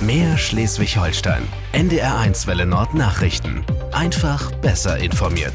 Mehr Schleswig-Holstein. NDR1 Welle Nord Nachrichten. Einfach besser informiert.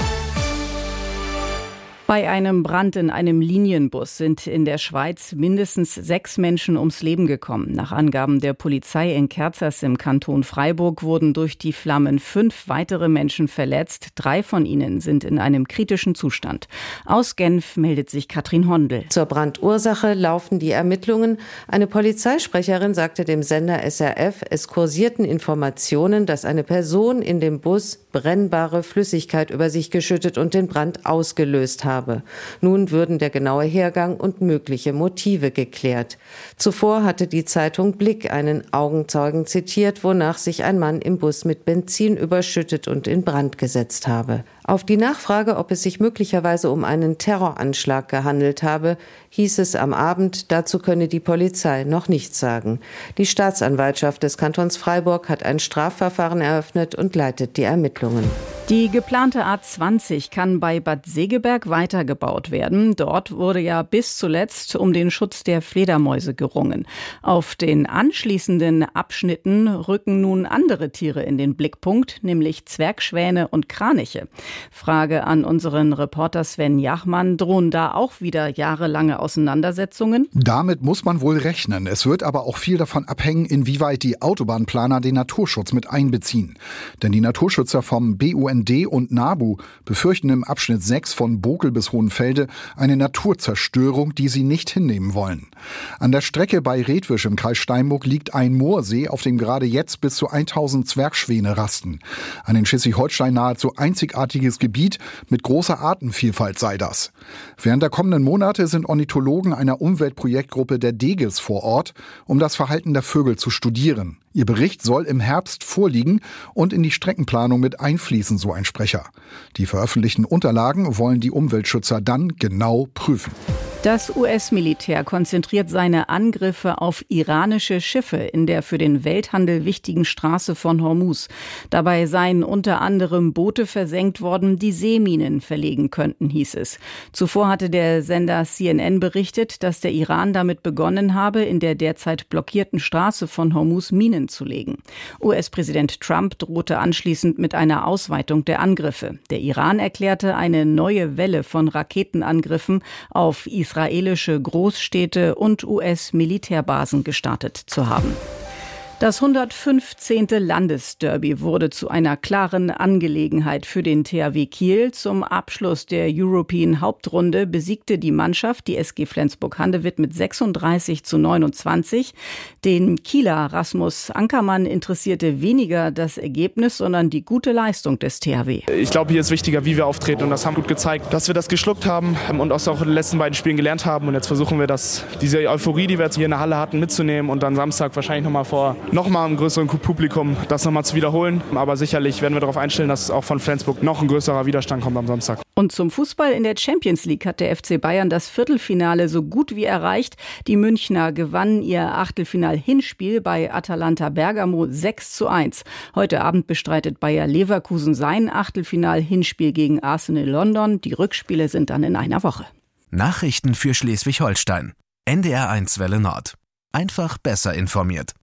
Bei einem Brand in einem Linienbus sind in der Schweiz mindestens 6 Menschen ums Leben gekommen. Nach Angaben der Polizei in Kerzers im Kanton Freiburg wurden durch die Flammen 5 weitere Menschen verletzt. 3 von ihnen sind in einem kritischen Zustand. Aus Genf meldet sich Katrin Hondel. Zur Brandursache laufen die Ermittlungen. Eine Polizeisprecherin sagte dem Sender SRF, es kursierten Informationen, dass eine Person in dem Bus brennbare Flüssigkeit über sich geschüttet und den Brand ausgelöst habe. Nun würden der genaue Hergang und mögliche Motive geklärt. Zuvor hatte die Zeitung Blick einen Augenzeugen zitiert, wonach sich ein Mann im Bus mit Benzin überschüttet und in Brand gesetzt habe. Auf die Nachfrage, ob es sich möglicherweise um einen Terroranschlag gehandelt habe, hieß es am Abend, dazu könne die Polizei noch nichts sagen. Die Staatsanwaltschaft des Kantons Freiburg hat ein Strafverfahren eröffnet und leitet die Ermittlungen. Die geplante A20 kann bei Bad Segeberg weitergebaut werden. Dort wurde ja bis zuletzt um den Schutz der Fledermäuse gerungen. Auf den anschließenden Abschnitten rücken nun andere Tiere in den Blickpunkt, nämlich Zwergschwäne und Kraniche. Frage an unseren Reporter Sven Jachmann: Drohen da auch wieder jahrelange Auseinandersetzungen? Damit muss man wohl rechnen. Es wird aber auch viel davon abhängen, inwieweit die Autobahnplaner den Naturschutz mit einbeziehen. Denn die Naturschützer vom BUND und NABU befürchten im Abschnitt 6 von Bokel bis Hohenfelde eine Naturzerstörung, die sie nicht hinnehmen wollen. An der Strecke bei Redwisch im Kreis Steinburg liegt ein Moorsee, auf dem gerade jetzt bis zu 1000 Zwergschwäne rasten. An den Schleswig-Holstein nahezu einzigartiges Gebiet mit großer Artenvielfalt sei das. Während der kommenden Monate sind Ornithologen einer Umweltprojektgruppe der DEGES vor Ort, um das Verhalten der Vögel zu studieren. Ihr Bericht soll im Herbst vorliegen und in die Streckenplanung mit einfließen, so ein Sprecher. Die veröffentlichten Unterlagen wollen die Umweltschützer dann genau prüfen. Das US-Militär konzentriert seine Angriffe auf iranische Schiffe in der für den Welthandel wichtigen Straße von Hormuz. Dabei seien unter anderem Boote versenkt worden, die Seeminen verlegen könnten, hieß es. Zuvor hatte der Sender CNN berichtet, dass der Iran damit begonnen habe, in der derzeit blockierten Straße von Hormuz Minen zu legen. US-Präsident Trump drohte anschließend mit einer Ausweitung der Angriffe. Der Iran erklärte, eine neue Welle von Raketenangriffen auf israelische Großstädte und US-Militärbasen gestartet zu haben. Das 115. Landesderby wurde zu einer klaren Angelegenheit für den THW Kiel. Zum Abschluss der European Hauptrunde besiegte die Mannschaft die SG Flensburg-Handewitt mit 36:29. Den Kieler Rasmus Ankermann interessierte weniger das Ergebnis, sondern die gute Leistung des THW. Ich glaube, hier ist wichtiger, wie wir auftreten, und das haben gut gezeigt, dass wir das geschluckt haben und auch in den letzten beiden Spielen gelernt haben, und jetzt versuchen wir, diese Euphorie, die wir jetzt hier in der Halle hatten, mitzunehmen und dann Samstag wahrscheinlich nochmal im größeren Publikum das nochmal zu wiederholen. Aber sicherlich werden wir darauf einstellen, dass auch von Flensburg noch ein größerer Widerstand kommt am Samstag. Und zum Fußball in der Champions League hat der FC Bayern das Viertelfinale so gut wie erreicht. Die Münchner gewannen ihr Achtelfinal-Hinspiel bei Atalanta Bergamo 6:1. Heute Abend bestreitet Bayer Leverkusen sein Achtelfinal-Hinspiel gegen Arsenal London. Die Rückspiele sind dann in einer Woche. Nachrichten für Schleswig-Holstein. NDR1 Welle Nord. Einfach besser informiert.